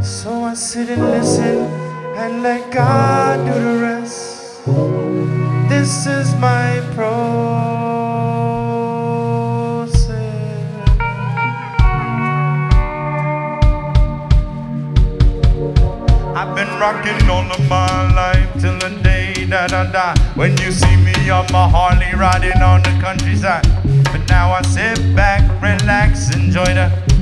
So I sit and listen and let God do the rest. This is my process. I've been rocking all of my life till the day that I die. When you see me on my Harley riding on the countryside. But now I sit back, relax, enjoy the